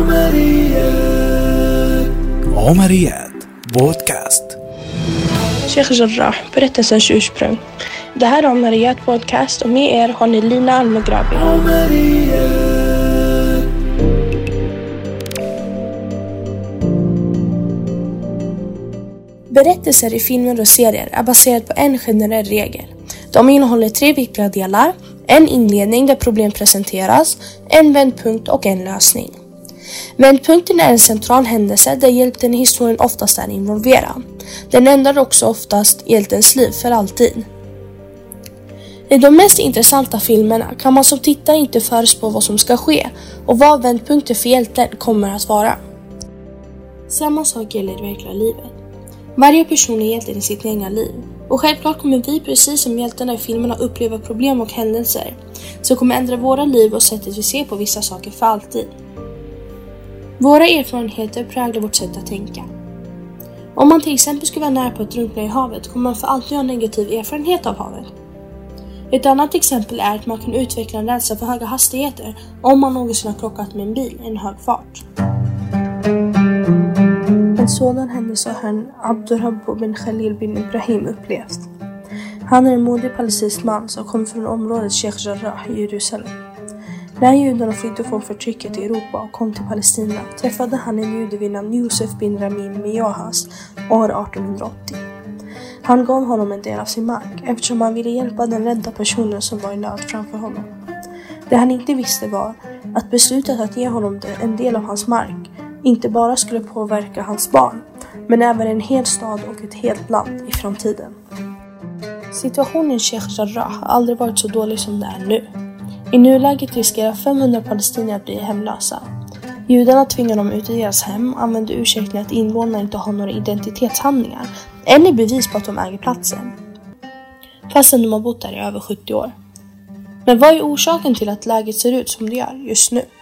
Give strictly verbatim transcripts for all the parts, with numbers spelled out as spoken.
عمريات بودكاست. Sheikh Jarrah, berättelsens ursprung. Det här är Omariat podcast och med er har ni Lina Almegrabi. Berättelser i filmer och serier är baserat på en generell regel. De innehåller tre viktiga delar: en inledning där problem presenteras, en vändpunkt och en lösning. Vändpunkten är en central händelse där hjälten i historien oftast är involverad. Den ändrar också oftast hjältens liv för alltid. I de mest intressanta filmerna kan man som tittare inte förutspå vad som ska ske och vad vändpunkten för hjälten kommer att vara. Samma sak gäller i verkliga livet. Varje person är hjälten i sitt egna liv. Och självklart kommer vi precis som hjältarna i filmerna uppleva problem och händelser som kommer ändra våra liv och sättet vi ser på vissa saker för alltid. Våra erfarenheter präglar vårt sätt att tänka. Om man till exempel skulle vara nära på att drunkna i havet kommer man för alltid ha en negativ erfarenhet av havet. Ett annat exempel är att man kan utveckla en rädsla för höga hastigheter om man någonsin har krockat med en bil i en hög fart. En sådan händelse har herrn Abdurrabbo bin Khalil bin Ibrahim upplevt. Han är en modig palestinsk man som kom från området Sheikh Jarrah i Jerusalem. När judarna flydde från förtrycket i Europa och kom till Palestina träffade han en jude vid namn Josef bin Ramin Miohas år artonhundraåttio. Han gav honom en del av sin mark eftersom han ville hjälpa den rädda personen som var i nöd framför honom. Det han inte visste var att beslutet att ge honom en del av hans mark inte bara skulle påverka hans barn, men även en hel stad och ett helt land i framtiden. Situationen i Sheikh Jarrah har aldrig varit så dålig som det är nu. I nuläget riskerar femhundra palestinier att bli hemlösa. Judarna tvingar dem ut i deras hem och använder ursäkten att invånarna inte har några identitetshandlingar eller bevis på att de äger platsen, fastän de har bott där i över sjuttio år. Men vad är orsaken till att läget ser ut som det gör just nu?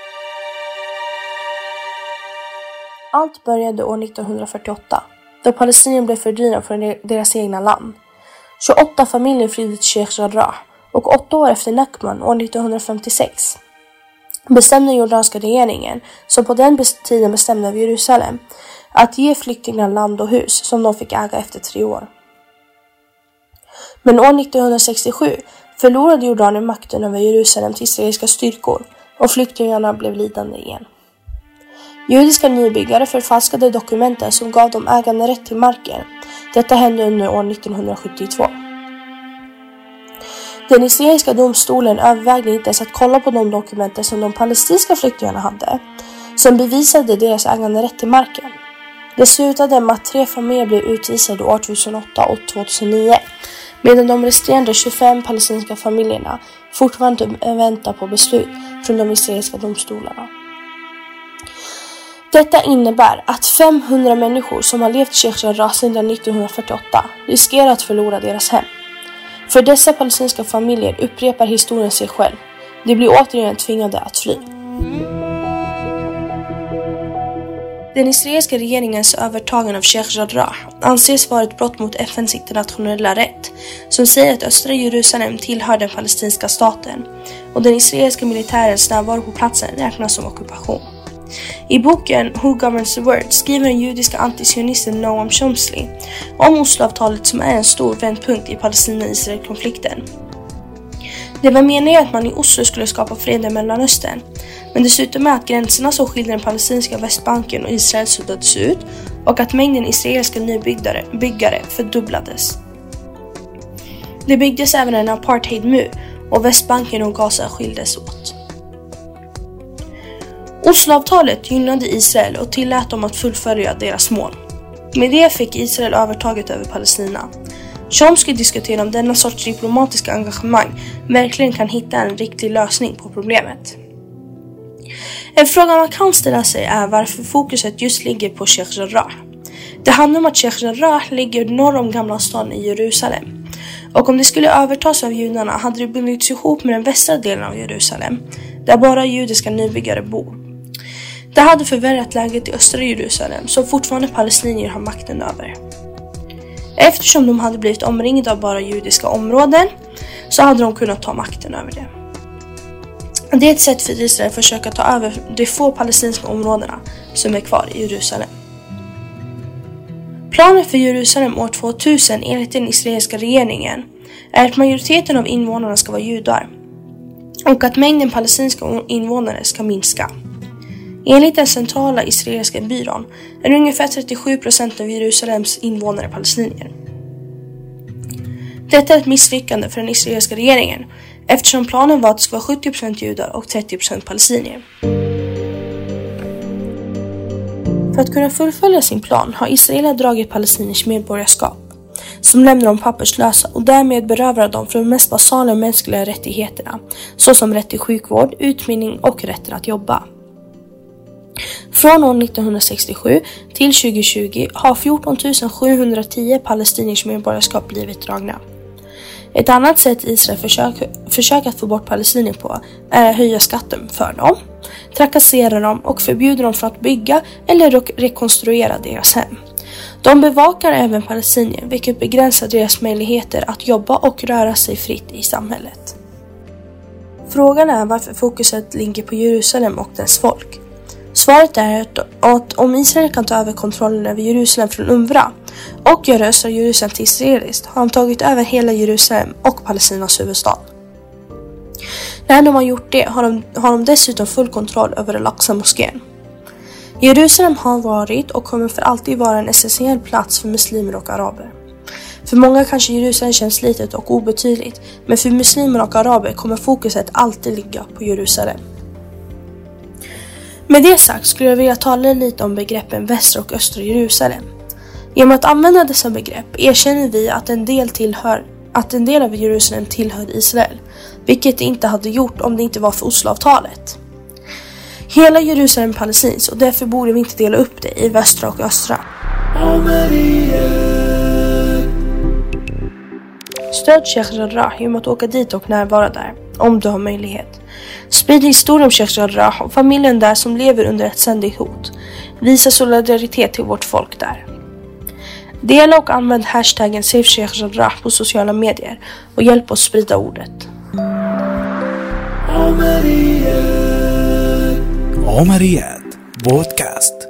Allt började år nittonhundrafyrtioåtta, då palestinierna blev fördrivna från deras egna land. tjugoåtta familjer flydde till Sheikh Jarrah och åtta år efter Nakban år nittonhundrafemtiosex bestämde jordanska regeringen, som på den tiden bestämde över Jerusalem, att ge flyktingarna land och hus som de fick äga efter tre år. Men år nittonhundrasextiosju förlorade Jordanien makten över Jerusalem till israeliska styrkor och flyktingarna blev lidande igen. Judiska nybyggare förfalskade dokumenten som gav dem äganderätt till marken. Detta hände under år nittonhundrasjuttiotvå. Den israeliska domstolen övervägde inte ens att kolla på de dokumenten som de palestinska flyktingarna hade, som bevisade deras äganderätt till marken. Det slutade med att tre familjer blev utvisade år tvåtusenåtta och tvåtusenio, medan de resterande tjugofem palestinska familjerna fortfarande väntar på beslut från de israeliska domstolarna. Detta innebär att femhundra människor som har levt i Sheikh Jarrah sedan nittonhundrafyrtioåtta riskerar att förlora deras hem. För dessa palestinska familjer upprepar historien sig själv. De blir återigen tvingade att fly. Den israeliska regeringens övertagande av Sheikh Jarrah anses vara ett brott mot F N:s internationella rätt, som säger att östra Jerusalem tillhör den palestinska staten och den israeliska militärens närvaro på platsen räknas som ockupation. I boken Who Governs the World skriver den judiska antisionisten Noam Chomsky om Osloavtalet, som är en stor vändpunkt i Palestina-Israel-konflikten. Det var meningen att man i Oslo skulle skapa fred i Mellanöstern, men det slutade med att gränserna som skiljer den palestinska Västbanken och Israel suddades ut och att mängden israeliska nybyggare byggare fördubblades. Det byggdes även en apartheidmur och Västbanken och Gaza skildes åt. Osloavtalet gynnade Israel och tillät dem att fullfölja deras mål. Med det fick Israel övertaget över Palestina. Chomsky diskuterar om denna sorts diplomatiska engagemang verkligen kan hitta en riktig lösning på problemet. En fråga man kan ställa sig är varför fokuset just ligger på Sheikh Jarrah. Det handlar om att Sheikh Jarrah ligger norr om gamla staden i Jerusalem. Och om det skulle övertas av judarna hade det bundits ihop med den västra delen av Jerusalem, där bara judiska nybyggare bor. Det hade förvärrat läget i östra Jerusalem, som fortfarande palestinier har makten över. Eftersom de hade blivit omringade av bara judiska områden så hade de kunnat ta makten över det. Det är ett sätt för Israel att försöka ta över de få palestinska områdena som är kvar i Jerusalem. Planen för Jerusalem år tvåtusen enligt den israeliska regeringen är att majoriteten av invånarna ska vara judar och att mängden palestinska invånare ska minska. Enligt den centrala israeliska byrån är ungefär trettiosju procent av Jerusalems invånare palestinier. Detta är ett misslyckande för den israeliska regeringen eftersom planen var att det ska vara sjuttio procent judar och trettio procent palestinier. För att kunna fullfölja sin plan har Israel dragit palestiniers medborgarskap som lämnar dem papperslösa och därmed berövar dem från de mest basala mänskliga rättigheterna såsom rätt till sjukvård, utbildning och rätten att jobba. Från år nittonhundrasextiosju till tjugohundratjugo har fjorton tusen sjuhundratio palestiniers medborgarskap blivit dragna. Ett annat sätt Israel försöker, försöker att få bort palestinier på är att höja skatten för dem, trakassera dem och förbjuda dem från att bygga eller rekonstruera deras hem. De bevakar även palestinier, vilket begränsar deras möjligheter att jobba och röra sig fritt i samhället. Frågan är varför fokuset ligger på Jerusalem och dess folk. Svaret är att om Israel kan ta över kontrollen över Jerusalem från UNRWA och göra östra Jerusalem till israeliskt har de tagit över hela Jerusalem och Palestinas huvudstad. När de har gjort det har de, har de dessutom full kontroll över Al-Aqsa-moskén. Jerusalem har varit och kommer för alltid vara en essentiell plats för muslimer och araber. För många kanske Jerusalem känns litet och obetydligt, men för muslimer och araber kommer fokuset alltid ligga på Jerusalem. Med det sagt skulle jag vilja tala lite om begreppen västra och östra Jerusalem. Genom att använda dessa begrepp erkänner vi att en del, tillhör, att en del av Jerusalem tillhör Israel, vilket det inte hade gjort om det inte var för Osloavtalet. Hela Jerusalem är palestins och därför borde vi inte dela upp det i västra och östra. Stöd Sheikh Jarrah genom att åka dit och närvara där, om du har möjlighet. Sprid historien om Sheikh Jarrah och familjen där som lever under ett ständigt hot. Visa solidaritet till vårt folk där. Dela och använd hashtaggen Save Sheikh Jarrah på sociala medier och hjälp oss sprida ordet. عمريات بودكاست.